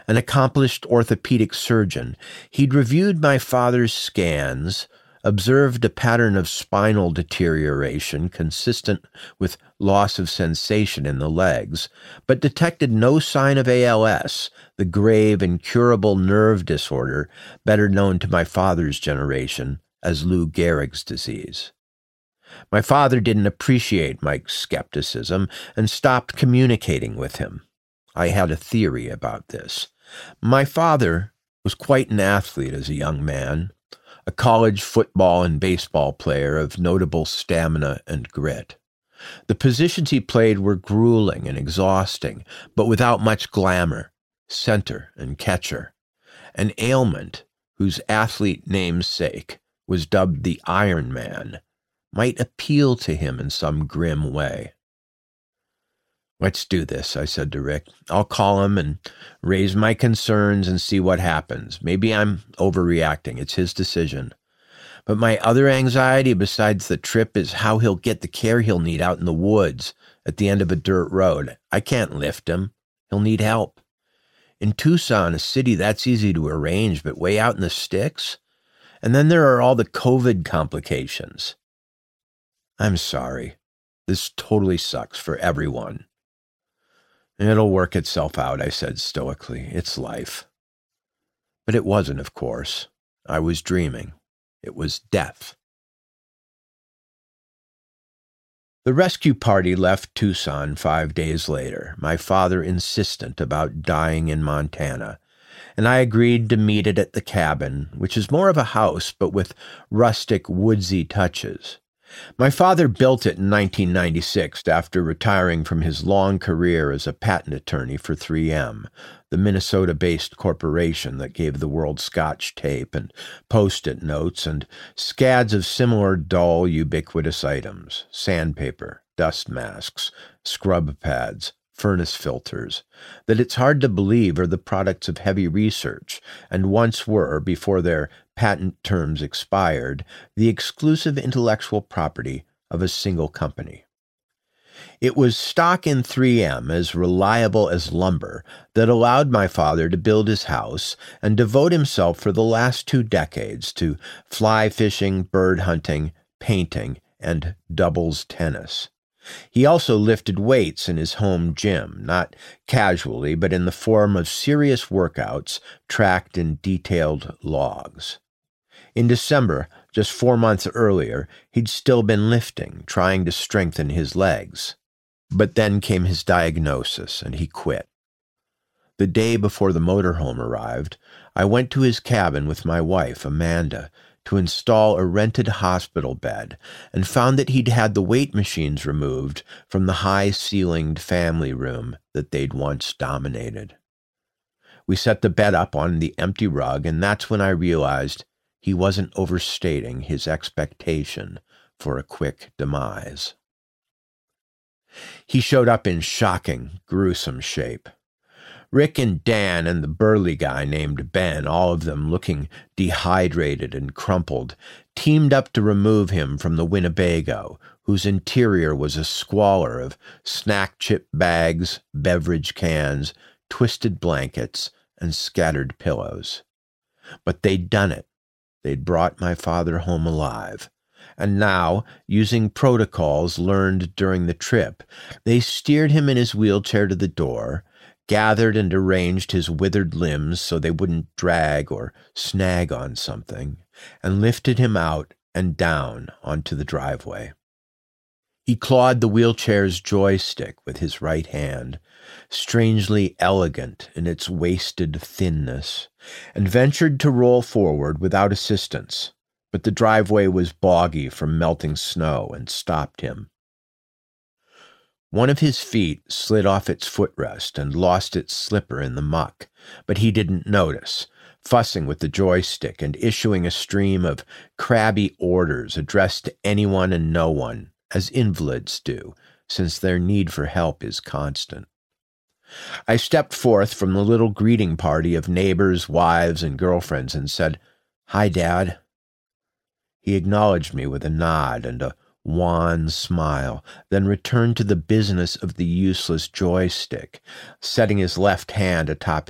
an accomplished orthopedic surgeon. He'd reviewed my father's scans, observed a pattern of spinal deterioration consistent with loss of sensation in the legs, but detected no sign of ALS, the grave incurable nerve disorder better known to my father's generation as Lou Gehrig's disease. My father didn't appreciate Mike's skepticism and stopped communicating with him. I had a theory about this. My father was quite an athlete as a young man, a college football and baseball player of notable stamina and grit. The positions he played were grueling and exhausting, but without much glamour, center and catcher. An ailment whose athlete namesake was dubbed the Iron Man might appeal to him in some grim way. "Let's do this," I said to Rick. "I'll call him and raise my concerns and see what happens. Maybe I'm overreacting. It's his decision. But my other anxiety besides the trip is how he'll get the care he'll need out in the woods at the end of a dirt road. I can't lift him. He'll need help. In Tucson, a city, that's easy to arrange, but way out in the sticks? And then there are all the COVID complications. I'm sorry. This totally sucks for everyone." "It'll work itself out," I said stoically. "It's life." But it wasn't, of course. I was dreaming. It was death. The rescue party left Tucson 5 days later, my father insistent about dying in Montana, and I agreed to meet it at the cabin, which is more of a house but with rustic, woodsy touches. My father built it in 1996 after retiring from his long career as a patent attorney for 3M, the Minnesota-based corporation that gave the world Scotch tape and Post-it notes and scads of similar dull, ubiquitous items: sandpaper, dust masks, scrub pads, furnace filters, that it's hard to believe are the products of heavy research, and once were, before their patent terms expired, the exclusive intellectual property of a single company. It was stock in 3M, as reliable as lumber, that allowed my father to build his house and devote himself for the last 2 decades to fly fishing, bird hunting, painting, and doubles tennis. He also lifted weights in his home gym, not casually, but in the form of serious workouts tracked in detailed logs. In December, just 4 months earlier, he'd still been lifting, trying to strengthen his legs. But then came his diagnosis, and he quit. The day before the motorhome arrived, I went to his cabin with my wife, Amanda, to install a rented hospital bed, and found that he'd had the weight machines removed from the high-ceilinged family room that they'd once dominated. We set the bed up on the empty rug, and that's when I realized he wasn't overstating his expectation for a quick demise. He showed up in shocking, gruesome shape. Rick and Dan and the burly guy named Ben, all of them looking dehydrated and crumpled, teamed up to remove him from the Winnebago, whose interior was a squalor of snack chip bags, beverage cans, twisted blankets, and scattered pillows. But they'd done it. They'd brought my father home alive. And now, using protocols learned during the trip, they steered him in his wheelchair to the door, gathered and arranged his withered limbs so they wouldn't drag or snag on something, and lifted him out and down onto the driveway. He clawed the wheelchair's joystick with his right hand, strangely elegant in its wasted thinness, and ventured to roll forward without assistance, but the driveway was boggy from melting snow and stopped him. One of his feet slid off its footrest and lost its slipper in the muck, but he didn't notice, fussing with the joystick and issuing a stream of crabby orders addressed to anyone and no one, as invalids do, since their need for help is constant. I stepped forth from the little greeting party of neighbors, wives, and girlfriends and said, "Hi, Dad." He acknowledged me with a nod and a wan smile, then returned to the business of the useless joystick, setting his left hand atop